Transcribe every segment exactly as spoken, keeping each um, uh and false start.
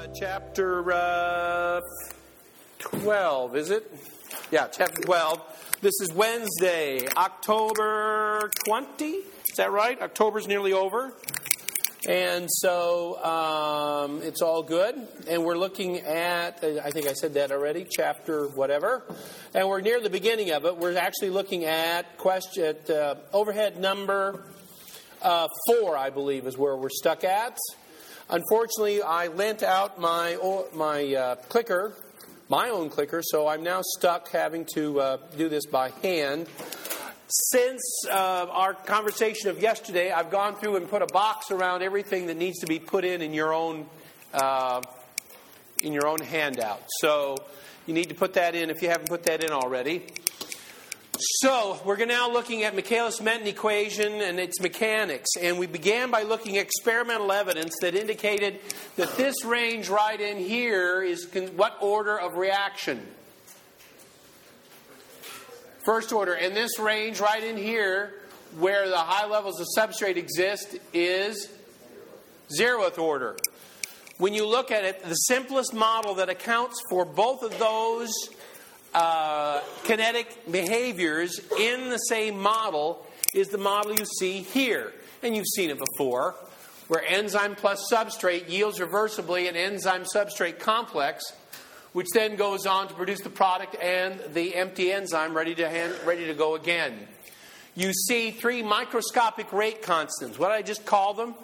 Uh, chapter uh, twelve, is it? Yeah, chapter twelve. This is Wednesday, October twentieth. Is that right? October's nearly over. And so um, it's all good. And we're looking at, I think I said that already, chapter whatever. And we're near the beginning of it. We're actually looking at question at, uh, overhead number uh, four, I believe, is where we're stuck at. Unfortunately, I lent out my my uh, clicker, my own clicker, so I'm now stuck having to uh, do this by hand. Since uh, our conversation of yesterday, I've gone through and put a box around everything that needs to be put in in your own uh, in your own handout. So you need to put that in if you haven't put that in already. So we're now looking at Michaelis-Menten equation and its mechanics. And we began by looking at experimental evidence that indicated that this range right in here is con- what order of reaction? First order. And this range right in here, where the high levels of substrate exist, is zeroth order. When you look at it, the simplest model that accounts for both of those Uh, kinetic behaviors in the same model is the model you see here. And you've seen it before, where enzyme plus substrate yields reversibly an enzyme-substrate complex, which then goes on to produce the product and the empty enzyme ready to hand, ready to go again. You see three microscopic rate constants. What did I just call them?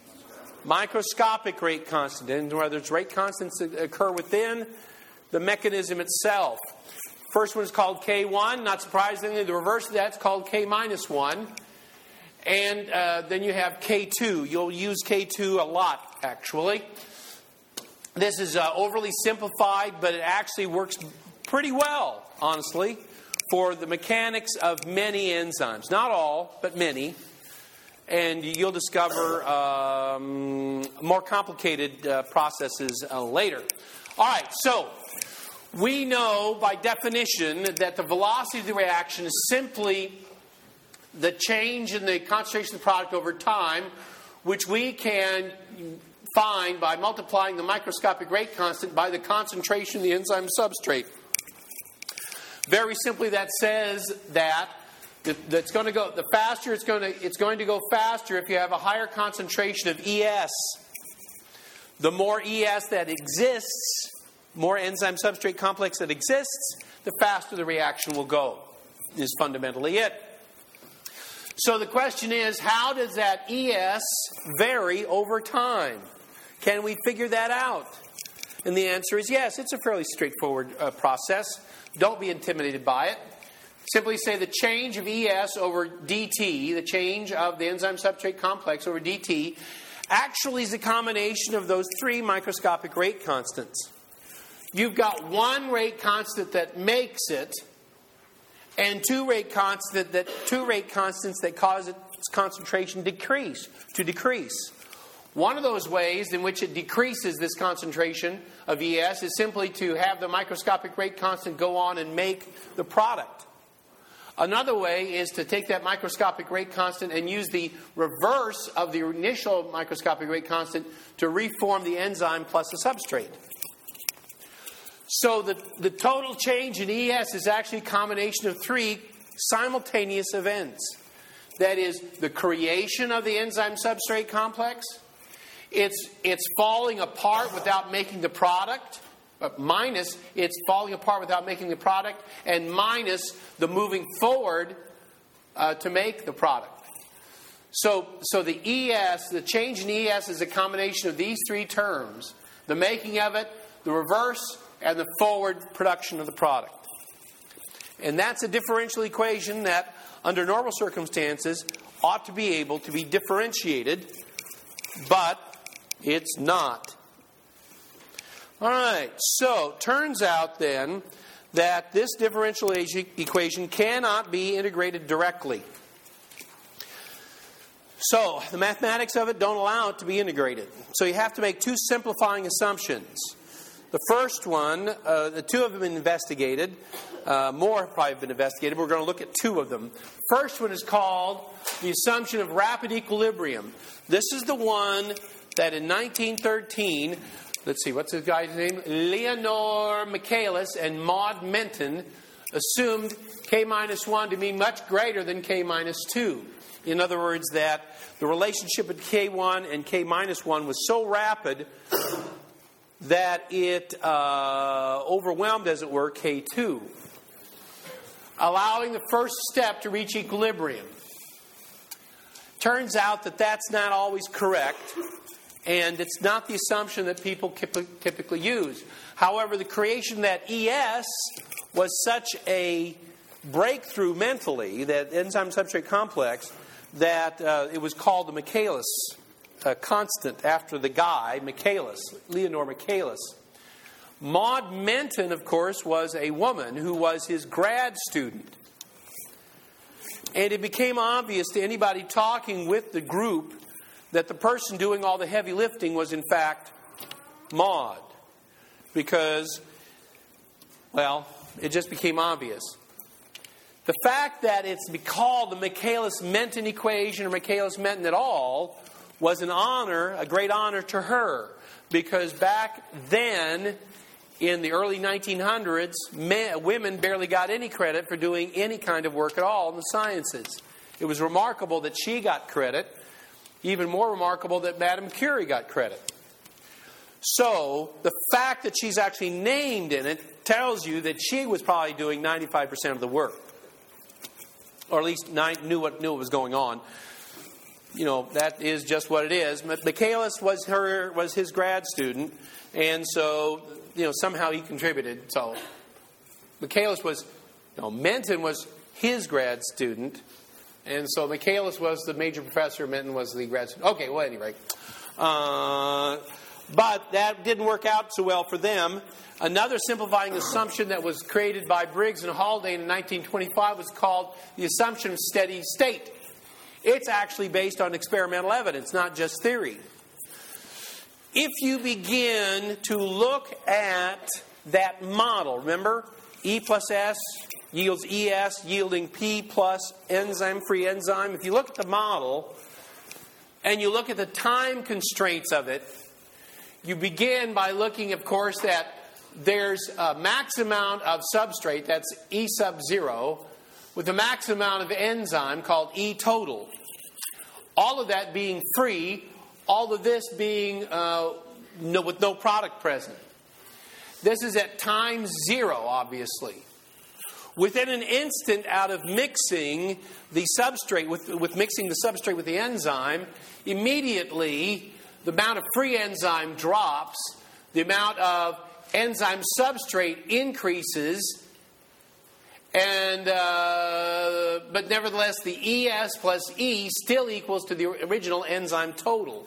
Microscopic rate constant. And whether it's rate constants that occur within the mechanism itself. First one is called K one. Not surprisingly, the reverse of that's called K minus one. And uh, then you have K two. You'll use K two a lot, actually. This is uh, overly simplified, but it actually works pretty well, honestly, for the mechanics of many enzymes. Not all, but many. And you'll discover um, more complicated uh, processes uh, later. All right, so we know by definition that the velocity of the reaction is simply the change in the concentration of the product over time, which we can find by multiplying the microscopic rate constant by the concentration of the enzyme substrate. Very simply, that says that that's going to go the faster it's going to it's going to go faster if you have a higher concentration of E S. The more E S that exists, more enzyme substrate complex that exists, the faster the reaction will go, is fundamentally it. So the question is, how does that E S vary over time? Can we figure that out? And the answer is yes. It's a fairly straightforward uh, process. Don't be intimidated by it. Simply say the change of E S over dt, the change of the enzyme substrate complex over dt, actually is a combination of those three microscopic rate constants. You've got one rate constant that makes it, and two rate constant that two rate constants that cause its concentration decrease to decrease. One of those ways in which it decreases this concentration of E S is simply to have the microscopic rate constant go on and make the product. Another way is to take that microscopic rate constant and use the reverse of the initial microscopic rate constant to reform the enzyme plus the substrate. So the, the total change in E S is actually a combination of three simultaneous events. That is, the creation of the enzyme substrate complex, it's, it's falling apart without making the product, uh, minus it's falling apart without making the product, and minus the moving forward uh, to make the product. So, so the E S, the change in E S is a combination of these three terms. The making of it, the reverse, and the forward production of the product. And that's a differential equation that, under normal circumstances, ought to be able to be differentiated, but it's not. All right, so turns out then that this differential equation cannot be integrated directly. So the mathematics of it don't allow it to be integrated. So you have to make two simplifying assumptions. The first one, uh, the two have been investigated. Uh, more have probably been investigated. We're going to look at two of them. First one is called the assumption of rapid equilibrium. This is the one that in nineteen thirteen let's see, what's this guy's name? Leonore Michaelis and Maud Menton assumed K minus one to be much greater than K minus two. In other words, that the relationship between K one and K minus one was so rapid that it uh, overwhelmed, as it were, K two, allowing the first step to reach equilibrium. Turns out that that's not always correct, and it's not the assumption that people typically use. However, the creation of that E S was such a breakthrough mentally, that enzyme-substrate complex, that uh, it was called the Michaelis uh, constant after the guy, Michaelis, Leonore Michaelis. Maud Menton, of course, was a woman who was his grad student. And it became obvious to anybody talking with the group that the person doing all the heavy lifting was, in fact, Maud. Because, well, it just became obvious. The fact that it's called the Michaelis-Menton equation or Michaelis-Menton at all was an honor, a great honor to her. Because back then, in the early nineteen hundreds, men, women barely got any credit for doing any kind of work at all in the sciences. It was remarkable that she got credit. Even more remarkable that Madame Curie got credit. So, the fact that she's actually named in it tells you that she was probably doing ninety-five percent of the work. Or at least knew what, knew what was going on. You know, that is just what it is. Michaelis was her was his grad student, and so, you know, somehow he contributed. So, Michaelis was, no, Menton was his grad student, and so Michaelis was the major professor, Menton was the grad student. Okay, well, anyway. Uh, but that didn't work out so well for them. Another simplifying assumption that was created by Briggs and Haldane in nineteen twenty-five was called the assumption of steady state. It's actually based on experimental evidence, not just theory. If you begin to look at that model, remember, E plus S yields E S, yielding P plus enzyme-free enzyme. If you look at the model and you look at the time constraints of it, you begin by looking, of course, that there's a max amount of substrate, that's E sub zero, with a max amount of enzyme called E total. All of that being free, all of this being uh, no, with no product present. This is at time zero, obviously. Within an instant out of mixing the substrate, with, with mixing the substrate with the enzyme, immediately the amount of free enzyme drops, the amount of enzyme substrate increases, and uh, but nevertheless the E S plus E still equals to the original enzyme total.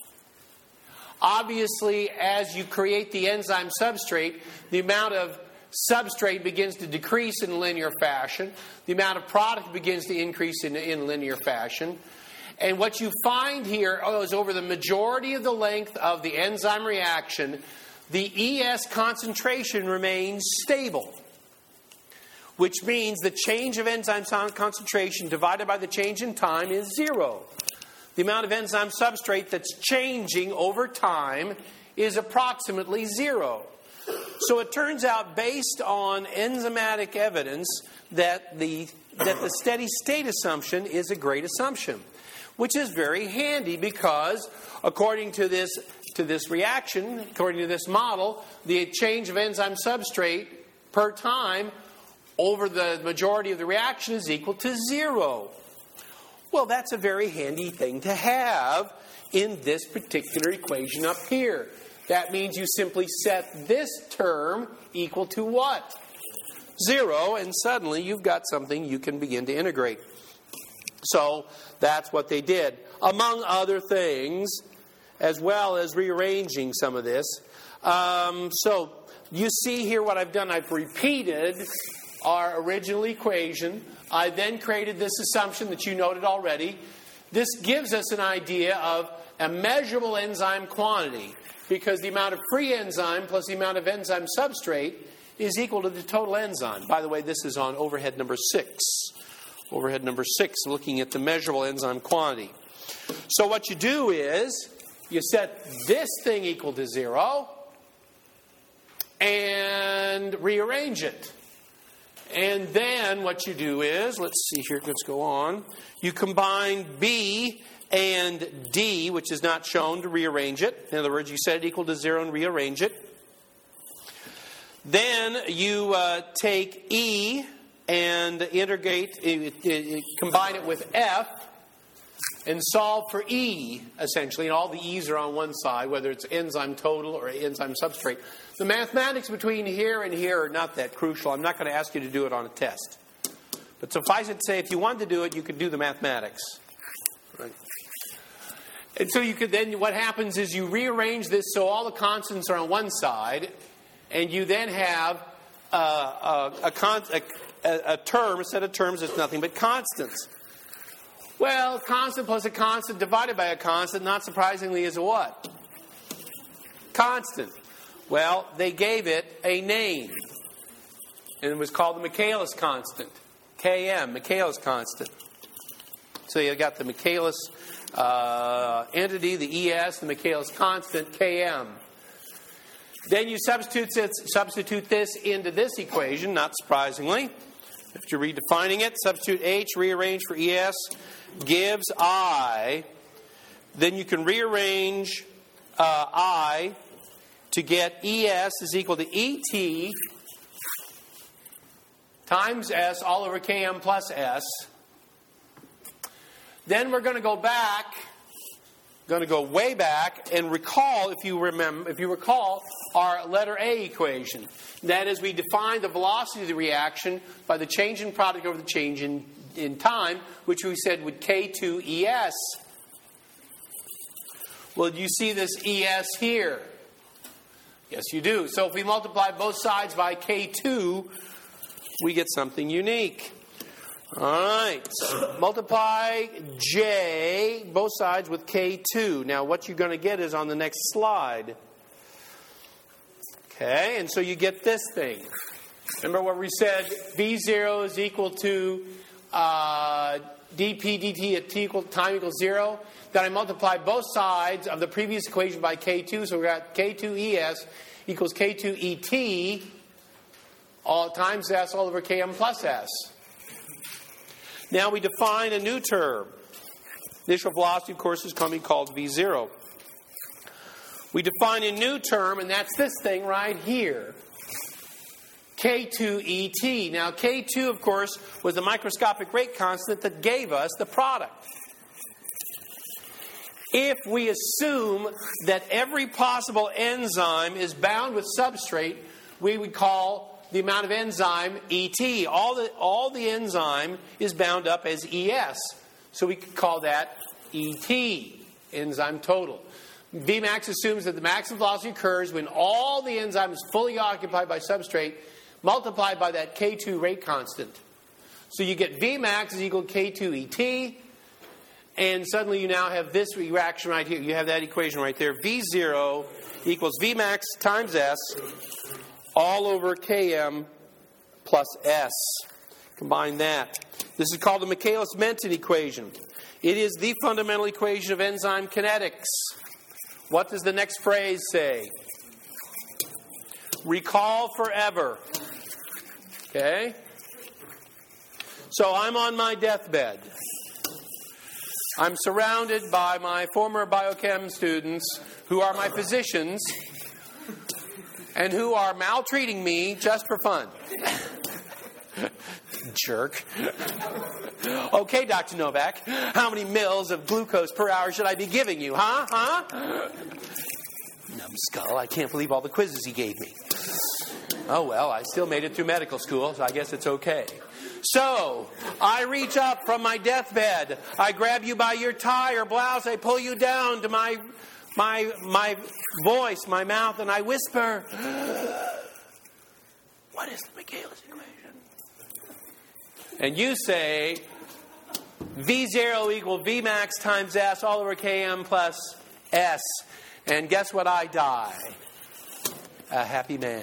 Obviously, as you create the enzyme substrate, the amount of substrate begins to decrease in linear fashion. The amount of product begins to increase in, in linear fashion. And what you find here is over the majority of the length of the enzyme reaction, the E S concentration remains stable, which means the change of enzyme concentration divided by the change in time is zero. The amount of enzyme substrate that's changing over time is approximately zero. So it turns out, based on enzymatic evidence, that the that the steady state assumption is a great assumption, which is very handy because, according to this to this reaction, according to this model, the change of enzyme substrate per time over the majority of the reaction is equal to zero. Well, that's a very handy thing to have in this particular equation up here. That means you simply set this term equal to what? Zero, and suddenly you've got something you can begin to integrate. So that's what they did. Among other things, as well as rearranging some of this. Um, so you see here what I've done. I've repeated our original equation. I then created this assumption that you noted already. This gives us an idea of a measurable enzyme quantity, because the amount of free enzyme plus the amount of enzyme substrate is equal to the total enzyme. By the way, this is on overhead number six. Overhead number six, looking at the measurable enzyme quantity. So what you do is, you set this thing equal to zero, and rearrange it. And then what you do is, let's see here, let's go on. You combine B and D, which is not shown, to rearrange it. In other words, you set it equal to zero and rearrange it. Then you uh, take E and integrate, it, it, it, combine it with F and solve for E, essentially. And all the E's are on one side, whether it's enzyme total or enzyme substrate. The mathematics between here and here are not that crucial. I'm not going to ask you to do it on a test. But suffice it to say, if you wanted to do it, you could do the mathematics. Right? And so you could then, what happens is you rearrange this so all the constants are on one side, and you then have uh, a, a, con- a, a term, a set of terms that's nothing but constants. Well, constant plus a constant divided by a constant, not surprisingly, is a what? Constant. Well, they gave it a name, and it was called the Michaelis constant. K M, Michaelis constant. So you got the Michaelis uh, entity, the E S, the Michaelis constant, K M. Then you substitute this, substitute this into this equation, not surprisingly. After redefining it, substitute H, rearrange for E S, gives I. Then you can rearrange uh, I to get E S is equal to E T times S all over K M plus S. Then we're going to go back, going to go way back and recall, if you remember, if you recall, our letter A equation. That is, we define the velocity of the reaction by the change in product over the change in, in time, which we said would K two E S. Well, you see this E S here? Yes, you do. So if we multiply both sides by K two, we get something unique. All right. Multiply J, both sides, with K two. Now, what you're going to get is on the next slide. Okay, and so you get this thing. Remember what we said? V zero is equal to uh, dp dt at t equal, time equals zero. Then I multiply both sides of the previous equation by K two. So we got K two E S equals K two E T all times S all over K M plus S. Now we define a new term. Initial velocity, of course, is coming called V zero. We define a new term, and that's this thing right here. K two E T. Now, K two, of course, was the microscopic rate constant that gave us the product. If we assume that every possible enzyme is bound with substrate, we would call the amount of enzyme E T. All the, all the enzyme is bound up as E S. So we could call that E T, enzyme total. Vmax assumes that the maximum velocity occurs when all the enzyme is fully occupied by substrate multiplied by that K two rate constant. So you get Vmax is equal to K two E T, and suddenly you now have this reaction right here. You have that equation right there. V zero equals Vmax times S all over K M plus S. Combine that. This is called the Michaelis-Menten equation. It is the fundamental equation of enzyme kinetics. What does the next phrase say? Recall forever. Okay? So I'm on my deathbed. I'm surrounded by my former biochem students who are my physicians and who are maltreating me just for fun. Jerk. Okay, Doctor Novak, how many mils of glucose per hour should I be giving you, huh? Huh? Numbskull, I can't believe all the quizzes he gave me. Oh, well, I still made it through medical school, so I guess it's okay. So, I reach up from my deathbed. I grab you by your tie or blouse. I pull you down to my my my voice, my mouth, and I whisper, what is the Michaelis equation? And you say, V zero equals Vmax times S all over K M plus S. And guess what? I die. A happy man.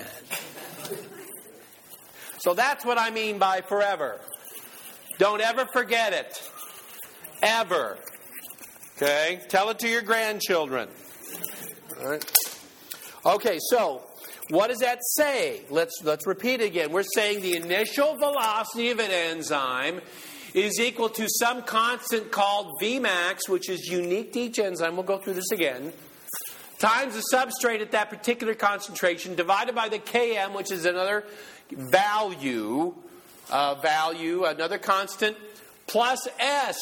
So that's what I mean by forever. Don't ever forget it. Ever. Okay? Tell it to your grandchildren. All right? Okay, so what does that say? Let's, let's repeat it again. We're saying the initial velocity of an enzyme is equal to some constant called Vmax, which is unique to each enzyme. We'll go through this again. Times the substrate at that particular concentration, divided by the Km, which is another value, uh, value, another constant, plus S.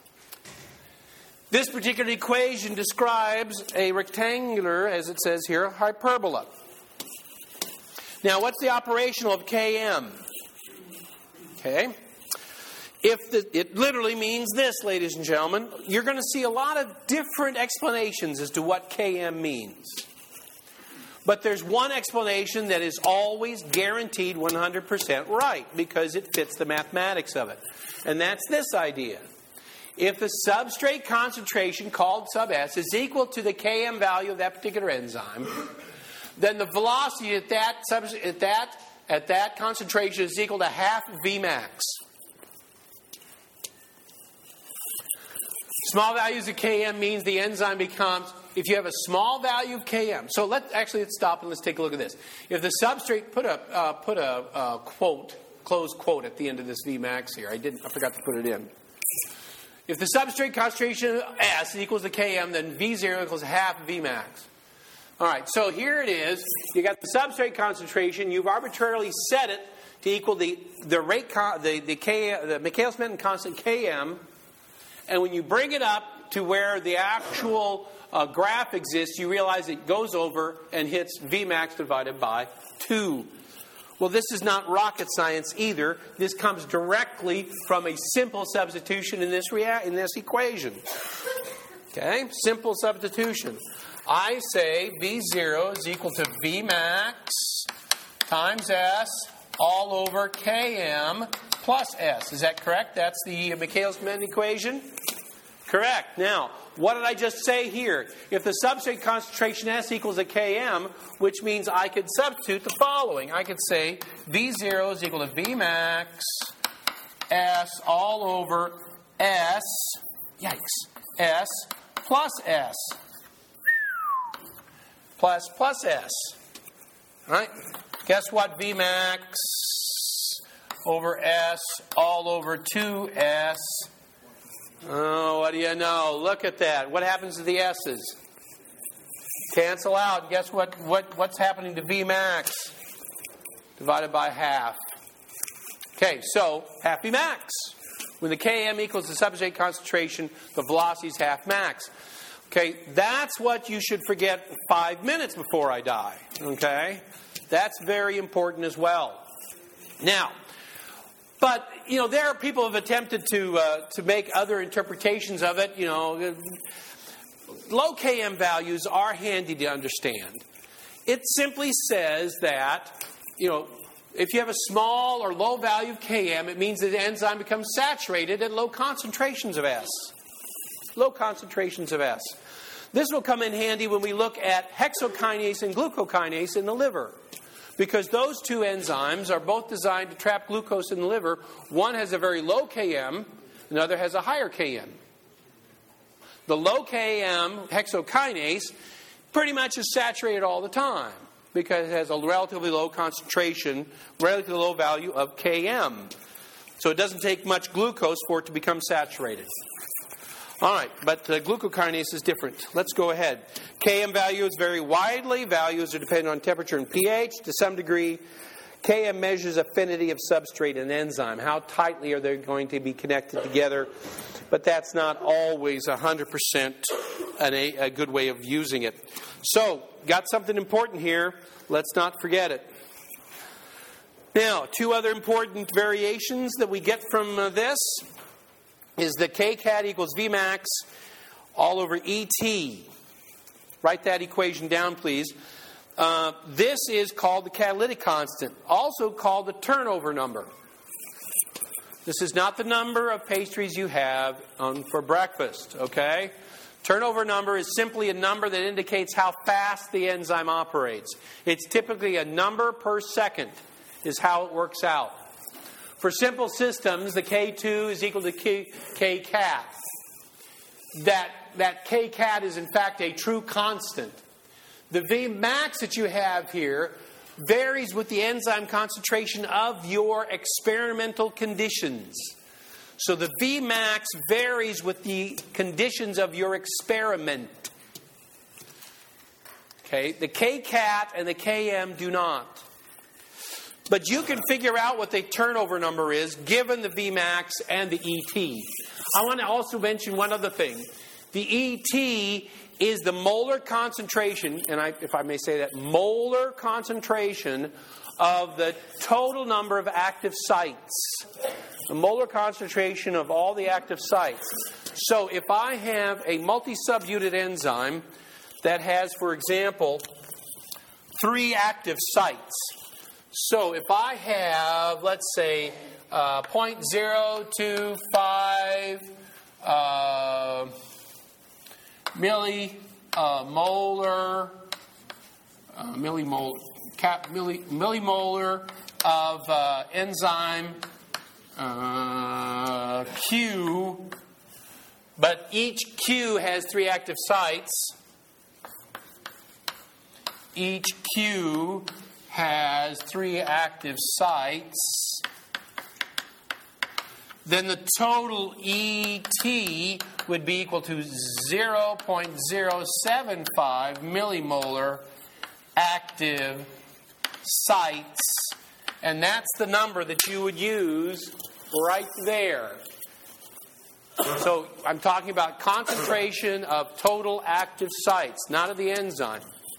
This particular equation describes a rectangular, as it says here, hyperbola. Now, what's the operational of Km? Okay. If the, it literally means this, ladies and gentlemen, you're going to see a lot of different explanations as to what Km means. But there's one explanation that is always guaranteed one hundred percent right, because it fits the mathematics of it. And that's this idea. If the substrate concentration, called sub S, is equal to the Km value of that particular enzyme, then the velocity at that, sub, at that, at that concentration is equal to half Vmax. Small values of Km means the enzyme becomes, if you have a small value of Km, so let's actually let's stop and let's take a look at this. If the substrate, put a uh, put a uh, quote, closed quote at the end of this Vmax here. I didn't, I forgot to put it in. If the substrate concentration S equals to Km, then V zero equals half Vmax. All right, so here it is. You got the substrate concentration. You've arbitrarily set it to equal the the rate con, the the K the Michaelis-Menten constant Km. And when you bring it up to where the actual uh, graph exists, you realize it goes over and hits Vmax divided by two. Well, this is not rocket science either. This comes directly from a simple substitution in this rea- in this equation. Okay? Simple substitution. I say V zero is equal to Vmax times S all over Km plus S. Is that correct? That's the Michaelis-Menten equation? Correct. Now, what did I just say here? If the substrate concentration S equals a Km, which means I could substitute the following. I could say V zero is equal to Vmax S all over S, yikes, S plus S. Plus plus S. All right? Guess what? Vmax over S all over two S. Oh, what do you know? Look at that. What happens to the S's? Cancel out. Guess what? What what's happening to Vmax? Divided by half. Okay, so half Vmax. When the Km equals the substrate concentration, the velocity is half max. Okay, that's what you should forget five minutes before I die. Okay? That's very important as well. Now, but, you know, there are people who have attempted to uh, to make other interpretations of it. You know, low Km values are handy to understand. It simply says that, you know, if you have a small or low value of Km, it means that the enzyme becomes saturated at low concentrations of S. Low concentrations of S. This will come in handy when we look at hexokinase and glucokinase in the liver. Because those two enzymes are both designed to trap glucose in the liver. One has a very low Km, another has a higher Km. The low Km hexokinase pretty much is saturated all the time because it has a relatively low concentration, relatively low value of Km. So it doesn't take much glucose for it to become saturated. All right, but uh, glucokinase is different. Let's go ahead. Km values vary widely. Values are dependent on temperature and pH. To some degree, Km measures affinity of substrate and enzyme. How tightly are they going to be connected together? But that's not always one hundred percent an, a, a good way of using it. So, got something important here. Let's not forget it. Now, two other important variations that we get from uh, this is the Kcat equals Vmax all over E T. Write that equation down, please. Uh, this is called the catalytic constant, also called the turnover number. This is not the number of pastries you have um, for breakfast, okay? Turnover number is simply a number that indicates how fast the enzyme operates. It's typically a number per second is how it works out. For simple systems, the K two is equal to K, Kcat. That, that Kcat is in fact a true constant. The Vmax that you have here varies with the enzyme concentration of your experimental conditions. So the Vmax varies with the conditions of your experiment. Okay, the K-cat and the K M do not. But you can figure out what the turnover number is given the Vmax and the E T. I want to also mention one other thing. The E T is the molar concentration, and I, if I may say that, molar concentration of the total number of active sites. The molar concentration of all the active sites. So if I have a multi-subunit enzyme that has, for example, three active sites. So if I have, let's say, uh, zero point zero two five uh, milli, uh, molar, uh, millimolar, cap, milli, millimolar of uh, enzyme uh, Q, but each Q has three active sites. Each Q has three active sites. Then the total E T would be equal to zero point zero seven five millimolar active sites. And that's the number that you would use right there. So I'm talking about concentration of total active sites, not of the enzyme.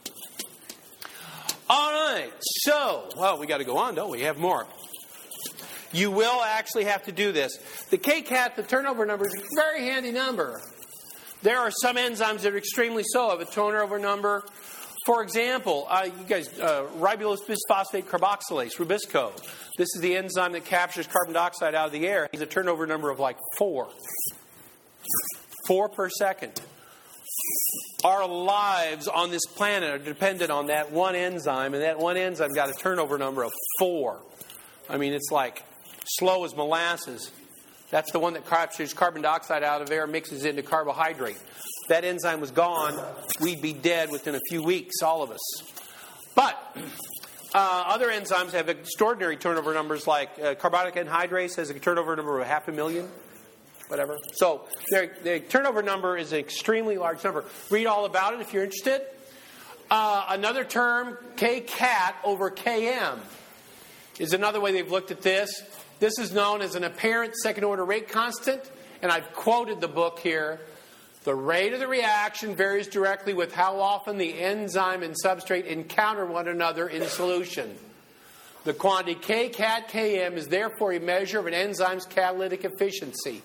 All right, so, well, we got to go on, don't we? We have more. You will actually have to do this. The K-cat, the turnover number, is a very handy number. There are some enzymes that are extremely slow, have a turnover number. For example, uh, you guys, uh, ribulose bisphosphate carboxylase, Rubisco. This is the enzyme that captures carbon dioxide out of the air. It has a turnover number of like four. Four per second. Our lives on this planet are dependent on that one enzyme, and that one enzyme got a turnover number of four. I mean, it's like slow as molasses. That's the one that captures carbon dioxide out of air, mixes it into carbohydrate. If that enzyme was gone, we'd be dead within a few weeks, all of us. But uh, other enzymes have extraordinary turnover numbers, like uh, carbonic anhydrase has a turnover number of half a million. Whatever. So their, their turnover number is an extremely large number. Read all about it if you're interested. Uh, another term, K-cat over K M, is another way they've looked at this. This is known as an apparent second-order rate constant, and I've quoted the book here. The rate of the reaction varies directly with how often the enzyme and substrate encounter one another in solution. The quantity K-cat K M is therefore a measure of an enzyme's catalytic efficiency.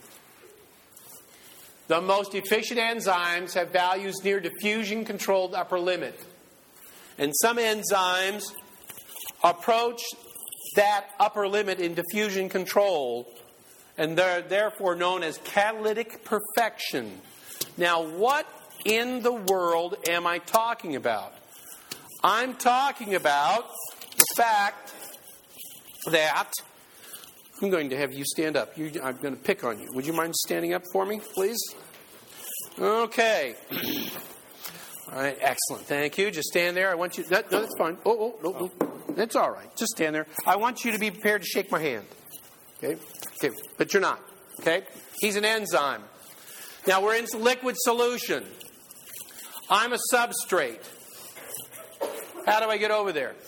The most efficient enzymes have values near diffusion-controlled upper limit. And some enzymes approach that upper limit in diffusion control, and they're therefore known as catalytic perfection. Now, what in the world am I talking about? I'm talking about the fact that I'm going to have you stand up. You, I'm going to pick on you. Would you mind standing up for me, please? Okay. All right, excellent. Thank you. Just stand there. I want you... No, no that's fine. Oh, oh, no, no. That's all right. Just stand there. I want you to be prepared to shake my hand. Okay? Okay, but you're not. Okay? He's an enzyme. Now, we're in liquid solution. I'm a substrate. How do I get over there?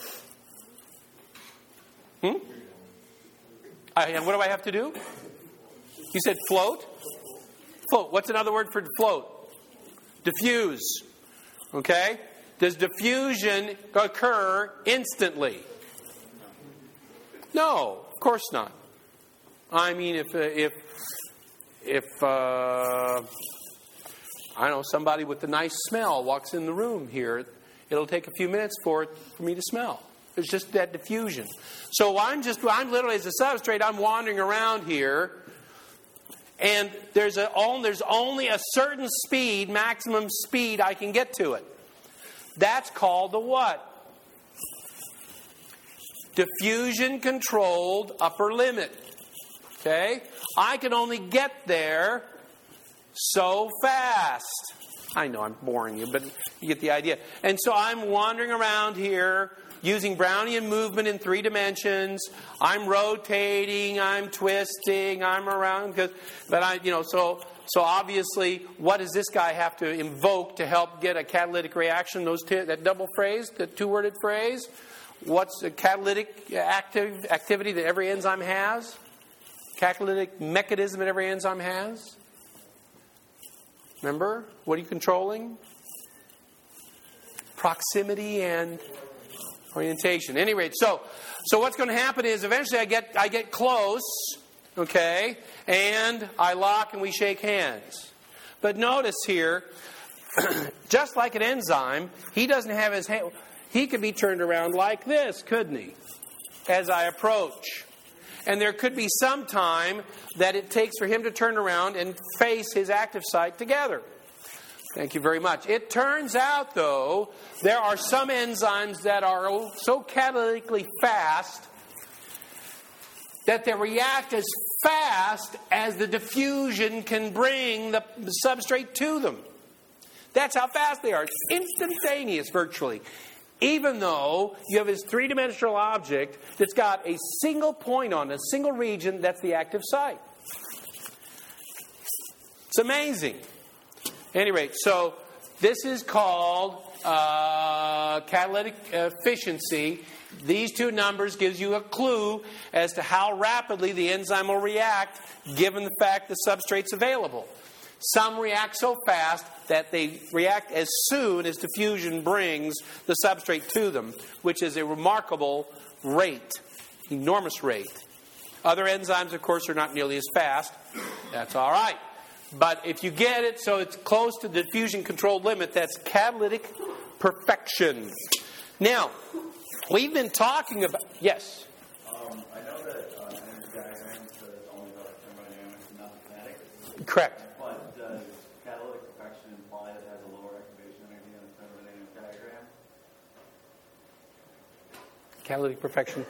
Hmm? I, and what do I have to do? You said float? Float. What's another word for float? Diffuse. Okay? Does diffusion occur instantly? No, of course not. I mean, if if if uh, I don't know, somebody with a nice smell walks in the room here, it'll take a few minutes for it for me to smell. It's just that diffusion. So I'm just, I'm literally as a substrate, I'm wandering around here, and there's a, there's only a certain speed, maximum speed I can get to it. That's called the what? Diffusion-controlled upper limit. Okay? I can only get there so fast. I know I'm boring you, but you get the idea. And so I'm wandering around here using Brownian movement in three dimensions. I'm rotating, I'm twisting, I'm around. Cause, but I, you know, so so obviously, what does this guy have to invoke to help get a catalytic reaction? Those two, that double phrase, the two-worded phrase. What's the catalytic active activity that every enzyme has? Catalytic mechanism that every enzyme has. Remember? What are you controlling? Proximity and orientation. At any rate, so so what's going to happen is eventually I get I get close, okay, and I lock and we shake hands. But notice here, just like an enzyme, he doesn't have his hand. He could be turned around like this, couldn't he? As I approach. And there could be some time that it takes for him to turn around and face his active site together. Thank you very much. It turns out, though, there are some enzymes that are so catalytically fast that they react as fast as the diffusion can bring the substrate to them. That's how fast they are. It's instantaneous, virtually. Even though you have this three-dimensional object that's got a single point on it, a single region, that's the active site. It's amazing. At any rate, so this is called uh, catalytic efficiency. These two numbers gives you a clue as to how rapidly the enzyme will react given the fact the substrate's available. Some react so fast that they react as soon as diffusion brings the substrate to them, which is a remarkable rate, enormous rate. Other enzymes, of course, are not nearly as fast. That's all right. But if you get it so it's close to the diffusion control limit, that's catalytic perfection. Now, we've been talking about... Yes? Um, I know that uh, energy diagrams is only about thermodynamics and not kinetics. Correct. But does catalytic perfection imply that it has a lower activation energy on the thermodynamic diagram? Catalytic perfection.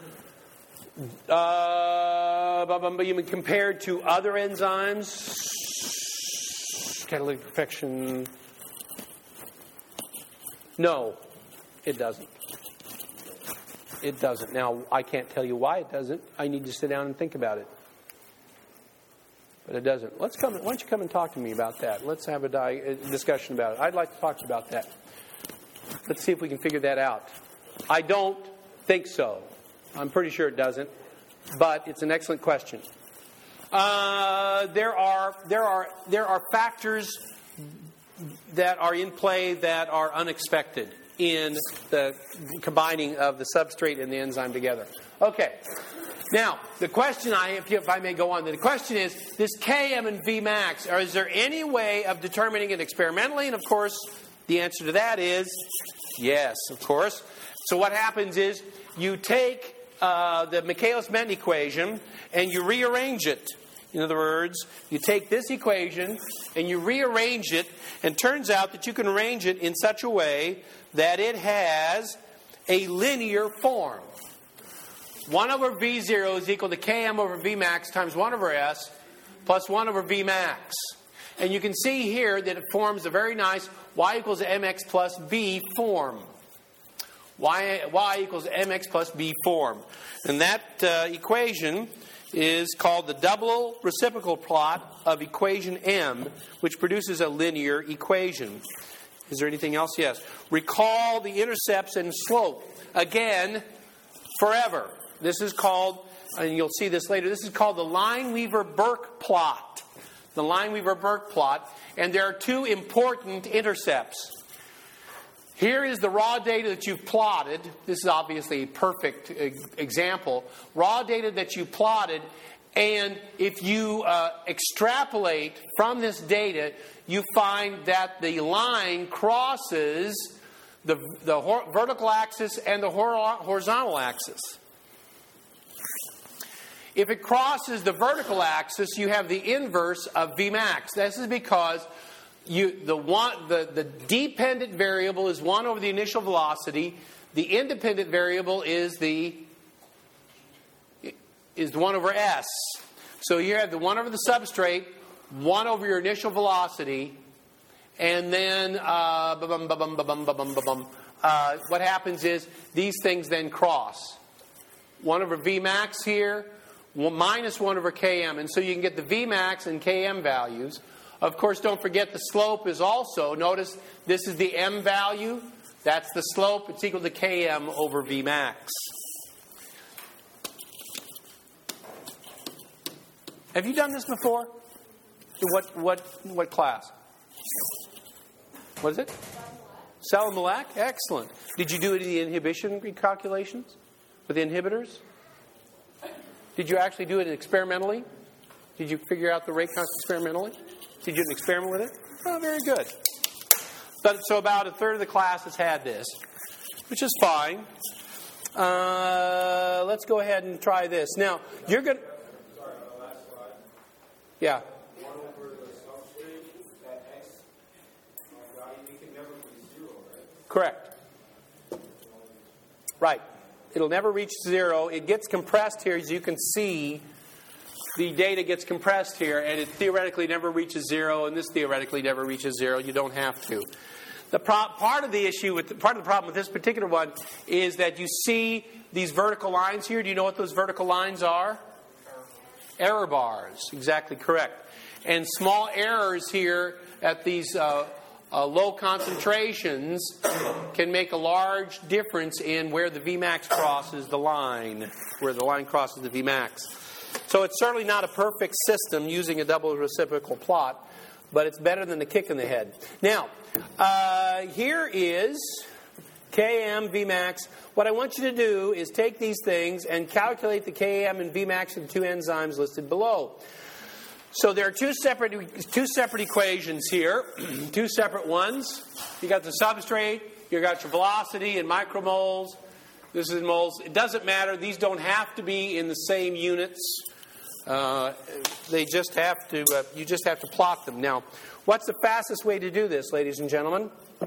Uh, but you mean compared to other enzymes? Catalytic perfection. No, it doesn't. It doesn't. Now, I can't tell you why it doesn't. I need to sit down and think about it. But it doesn't. Let's come. Why don't you come and talk to me about that? Let's have a, di- a discussion about it. I'd like to talk to you about that. Let's see if we can figure that out. I don't think so. I'm pretty sure it doesn't. But it's an excellent question. Uh, there are there are there are factors that are in play that are unexpected in the combining of the substrate and the enzyme together. Okay. Now, the question I, if, you, if I may go on, the question is, this K M and V max, or is there any way of determining it experimentally? And of course, the answer to that is yes, of course. So what happens is, you take uh, the Michaelis-Menten equation and you rearrange it. In other words, you take this equation and you rearrange it, and turns out that you can arrange it in such a way that it has a linear form. one over V zero is equal to K M over V max times one over S plus one over V max. And you can see here that it forms a very nice y equals mx plus b form. Y, y equals mx plus b form. And that uh, equation is called the double reciprocal plot of equation M, which produces a linear equation. Is there anything else? Yes. Recall the intercepts and slope. Again, forever. This is called, and you'll see this later, this is called the Lineweaver-Burke plot. The Lineweaver-Burke plot. And there are two important intercepts. Here is the raw data that you've plotted. This is obviously a perfect example. Raw data that you plotted, and if you uh, extrapolate from this data, you find that the line crosses the, the hor- vertical axis and the hor- horizontal axis. If it crosses the vertical axis, you have the inverse of V max. This is because You, the, one, the, the dependent variable is one over the initial velocity. The independent variable is the is one over S. So you have the one over the substrate, one over your initial velocity, And then uh, ba-bum, ba-bum, ba-bum, ba-bum, ba-bum. Uh, what happens is these things then cross. one over Vmax here, one minus one over Km. And so you can get the Vmax and Km values. Of course, don't forget the slope is also, notice this is the M value. That's the slope. It's equal to Km over Vmax. Have you done this before? What, what, what class? What is it? Salomilak? Excellent. Did you do any inhibition calculations with inhibitors? Did you actually do it experimentally? Did you figure out the rate constant experimentally? Did you do an experiment with it? Oh, very good. But, so about a third of the class has had this, which is fine. Uh, let's go ahead and try this. Now, you're going to... Sorry, uh, last slide. Yeah. one over the substrate, that x value, we can never be zero, right? Correct. Right. It'll never reach zero. It gets compressed here, as you can see. The data gets compressed here, and it theoretically never reaches zero, and this theoretically never reaches zero. You don't have to. The pro- part of the issue with the, part of the problem with this particular one is that you see these vertical lines here. Do you know what those vertical lines are? Error bars. Exactly correct. And small errors here at these uh, uh, low concentrations can make a large difference in where the Vmax crosses the line, where the line crosses the Vmax. So it's certainly not a perfect system using a double reciprocal plot, but it's better than a kick in the head. Now, uh, here is Km, Vmax. What I want you to do is take these things and calculate the Km and Vmax of the two enzymes listed below. So there are two separate two separate equations here, two separate ones. You got the substrate, you got your velocity in micromoles. This is in moles. It doesn't matter. These don't have to be in the same units. Uh, they just have to. Uh, you just have to plot them. Now, what's the fastest way to do this, ladies and gentlemen?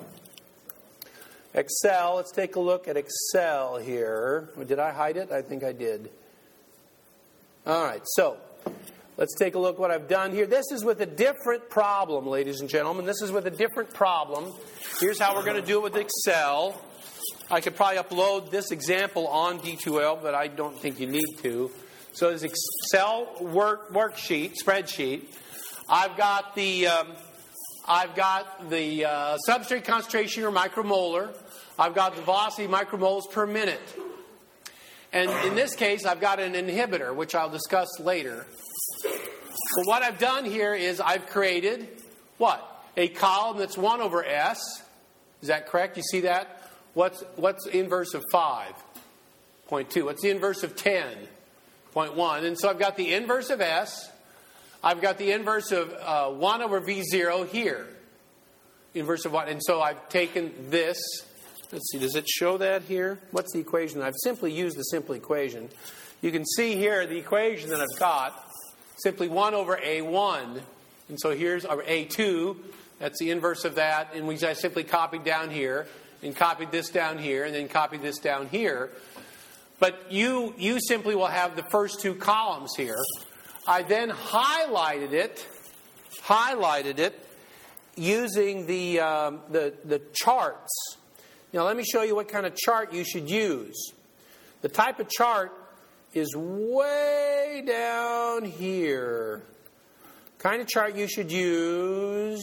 Excel. Let's take a look at Excel here. Did I hide it? I think I did. All right. So let's take a look what I've done here. This is with a different problem, ladies and gentlemen. This is with a different problem. Here's how we're going to do it with Excel. I could probably upload this example on D two L, but I don't think you need to. So this Excel work worksheet, spreadsheet. I've got the um, I've got the uh, substrate concentration or micromolar. I've got the velocity micromoles per minute. And in this case, I've got an inhibitor, which I'll discuss later. So what I've done here is I've created what? A column that's one over S. Is that correct? You see that? What's what's the inverse of five? point two. What's the inverse of ten? point one. And so I've got the inverse of S. I've got the inverse of uh, one over V zero here. Inverse of what? And so I've taken this. Let's see, does it show that here? What's the equation? I've simply used the simple equation. You can see here the equation that I've got. Simply one over A one. And so here's our A two. That's the inverse of that. And we just simply copied down here. And copied this down here, and then copied this down here. But you you simply will have the first two columns here. I then highlighted it, highlighted it using the um, the the charts. Now let me show you what kind of chart you should use. The type of chart is way down here. Kind of chart you should use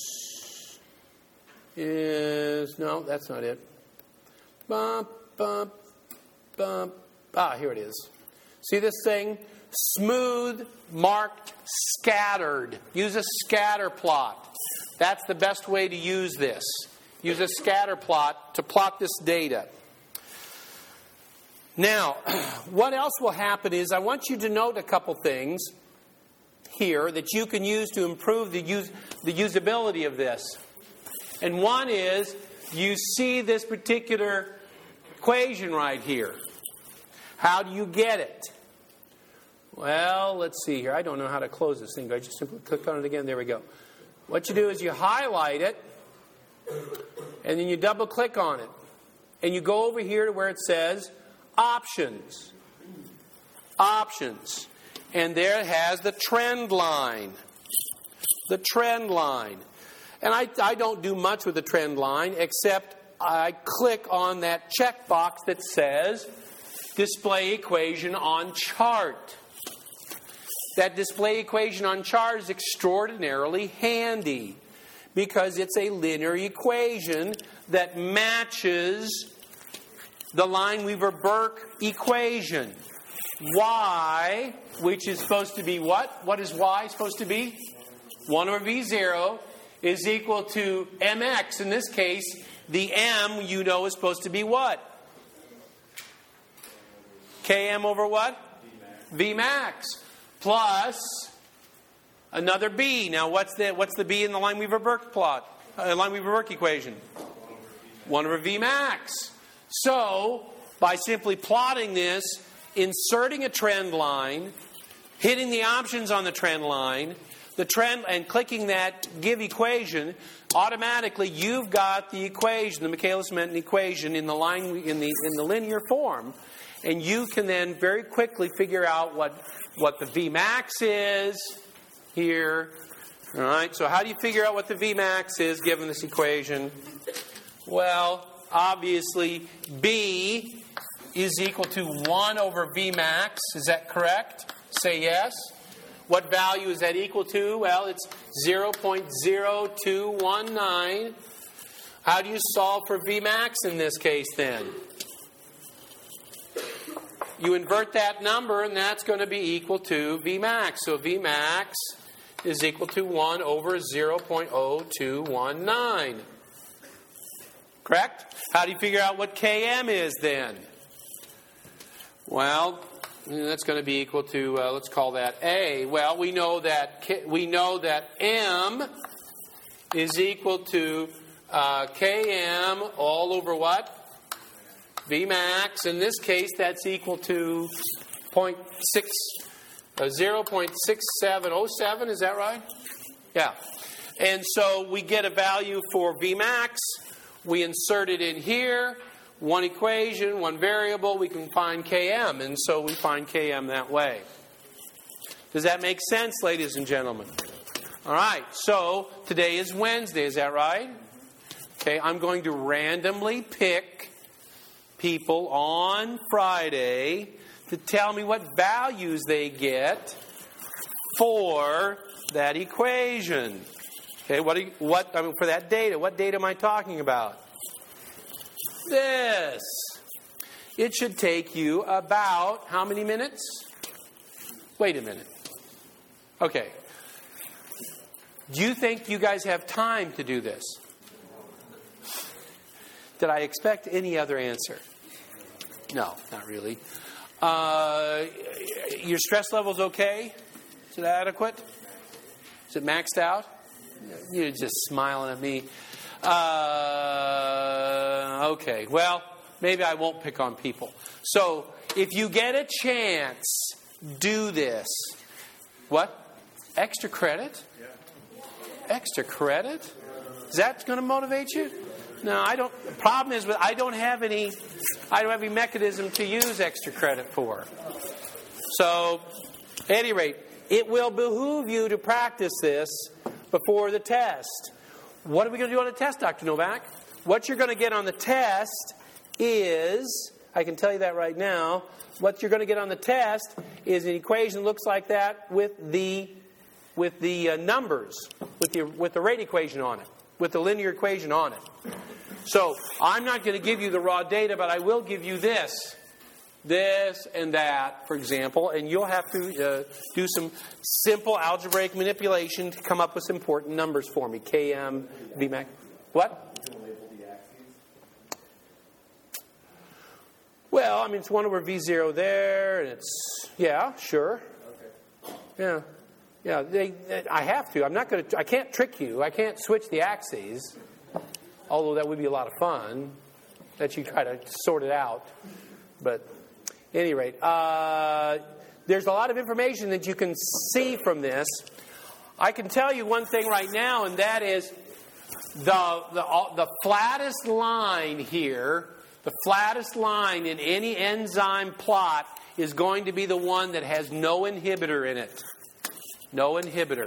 is, no, that's not it. Bump, bump, bump. Ah, here it is. See this thing? Smooth, marked, scattered. Use a scatter plot. That's the best way to use this. Use a scatter plot to plot this data. Now, what else will happen is I want you to note a couple things here that you can use to improve the use, the usability of this. And one is, you see this particular equation right here. How do you get it? Well, let's see here. I don't know how to close this thing. I just simply click on it again. There we go. What you do is you highlight it, and then you double click on it. And you go over here to where it says Options. Options. And there it has the trend line. The trend line. And I, I don't do much with the trend line, except I click on that checkbox that says display equation on chart. That display equation on chart is extraordinarily handy because it's a linear equation that matches the Lineweaver-Burke equation. Y, which is supposed to be what? What is Y supposed to be? one over V zero is equal to mx. In this case, the m, you know, is supposed to be what? Km over what? V max. Plus another b. Now, what's the what's the b in the Lineweaver-Burke plot? Uh, Lineweaver-Burke equation? one over V max. So, by simply plotting this, inserting a trend line, hitting the options on the trend line, the trend, and clicking that give equation, automatically you've got the equation, the Michaelis-Menten equation, in the line in the in the linear form, and you can then very quickly figure out what what the V max is here. All right. So how do you figure out what the V max is given this equation? Well, obviously, B is equal to one over V max. Is that correct? Say yes. What value is that equal to? Well, it's zero point zero two one nine. How do you solve for V max in this case then? You invert that number, and that's going to be equal to V max. So V max is equal to one over zero point zero two one nine. Correct? How do you figure out what Km is then? Well, that's going to be equal to, uh, let's call that A. Well, we know that K, we know that M is equal to uh, Km all over what? V max. In this case, that's equal to zero point six seven zero seven. Is that right? Yeah. And so we get a value for V max. We insert it in here. One equation, one variable, we can find Km. And so we find Km that way. Does that make sense, ladies and gentlemen? All right. So today is Wednesday. Is that right? Okay. I'm going to randomly pick people on Friday to tell me what values they get for that equation. Okay, what, what I mean, for that data, what data am I talking about? This. It should take you about how many minutes? Wait a minute. Okay. Do you think you guys have time to do this? Did I expect any other answer? No, not really. Uh, your stress level's okay? Is it adequate? Is it maxed out? You're just smiling at me. Uh, okay, well, maybe I won't pick on people. So, if you get a chance, do this. What? Extra credit? Extra credit? Is that going to motivate you? No, I don't. The problem is, I don't have any. I don't have any mechanism to use extra credit for. So, at any rate, it will behoove you to practice this before the test. What are we going to do on the test, Doctor Novak? What you're going to get on the test is, I can tell you that right now, what you're going to get on the test is an equation that looks like that with the with the uh, numbers, with the with the rate equation on it, with the linear equation on it. So I'm not going to give you the raw data, but I will give you this. This and that, for example, and you'll have to uh, do some simple algebraic manipulation to come up with some important numbers for me. Km, Vmax. What? Well, I mean, it's one over V zero there, and it's, yeah, sure. Yeah. Yeah, they, I have to. I'm not going to, I can't trick you. I can't switch the axes, although that would be a lot of fun, that you try to sort it out. But at any rate, uh, there's a lot of information that you can see from this. I can tell you one thing right now, and that is the, the, the flattest line here, the flattest line in any enzyme plot is going to be the one that has no inhibitor in it. No inhibitor.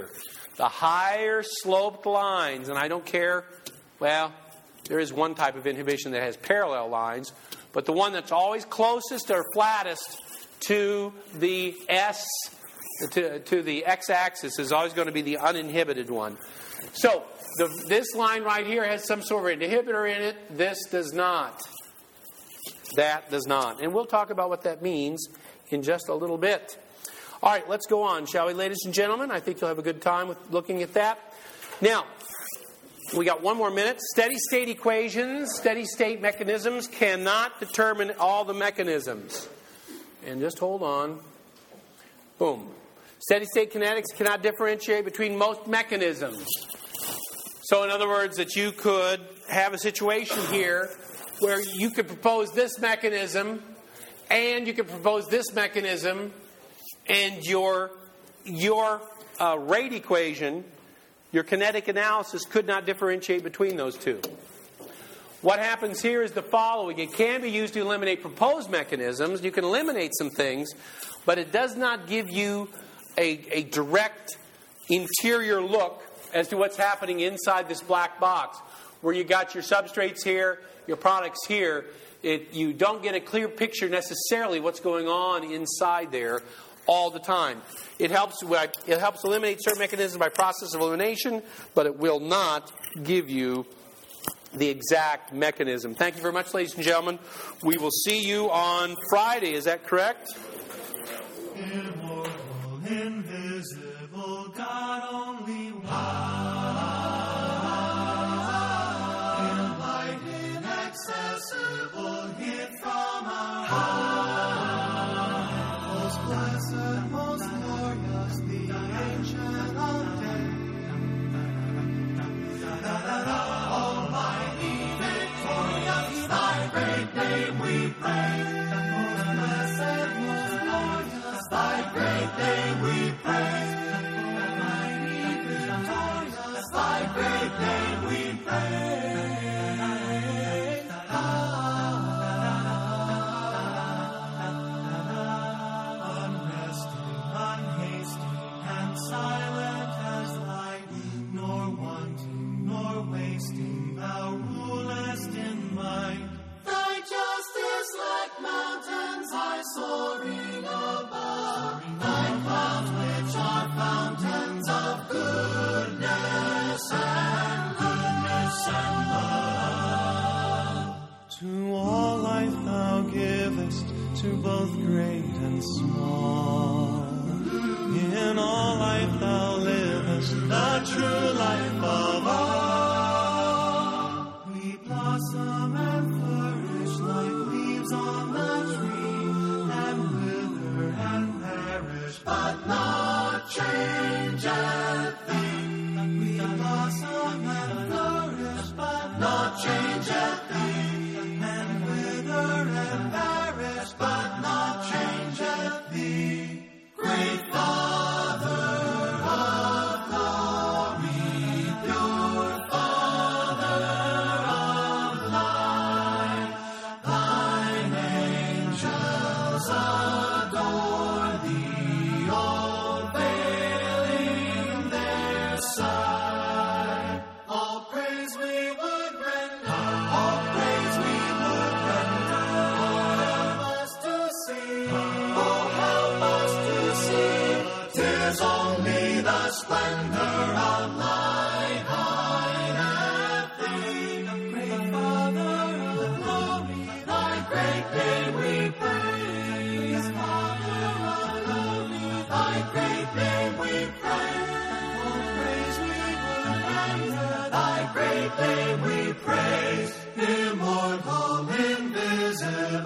The higher sloped lines, and I don't care, well, there is one type of inhibition that has parallel lines, but the one that's always closest or flattest to the S, to, to the x-axis is always going to be the uninhibited one. So the, this line right here has some sort of inhibitor in it. This does not. That does not. And we'll talk about what that means in just a little bit. All right, let's go on, shall we, ladies and gentlemen? I think you'll have a good time with looking at that. Now, we got one more minute. Steady state equations, steady state mechanisms cannot determine all the mechanisms. And just hold on. Boom. Steady state kinetics cannot differentiate between most mechanisms. So in other words, that you could have a situation here where you could propose this mechanism and you could propose this mechanism, and your, your uh, rate equation, your kinetic analysis, could not differentiate between those two. What happens here is the following. It can be used to eliminate proposed mechanisms. You can eliminate some things, but it does not give you a, a direct interior look as to what's happening inside this black box. Where you got your substrates here, your products here, it, you don't get a clear picture necessarily what's going on inside there all the time. It helps, it helps eliminate certain mechanisms by process of elimination, but it will not give you the exact mechanism. Thank you very much, ladies and gentlemen. We will see you on Friday. Is that correct? Immortal, invisible, God only one. Enlightened, inaccessible, hid from our heart. Most blessed, most glorious, the ancient of days. Almighty, victorious, thy great name we praise. Most blessed, most glorious, thy great name we praise. Almighty, victorious, thy great name we praise. Unresting, unhasting, and silent as light, nor wanting, nor wasting, thou rulest in might. Thy justice like mountains high soaring above, thy clouds which are fountains of goodness and goodness and love. To all life thou givest, to both great and small. In all life thou livest, the true life of all. We blossom and flourish like leaves on the tree, and wither and perish, but not change a thing. We blossom and flourish, but not change a thing, and wither and perish, but not change a thing. Great Father of glory, pure Father of light, thine angels adore thee, all veiling their sight. All praise we would render, all praise we would render. Oh, help us to see, oh, help us to see. 'Tis only the splendor of light hideth thee. Great Father of glory, thy great name we praise. Father of glory, thy great name we praise. All praise we would render, thy great name we praise. Immortal, invisible,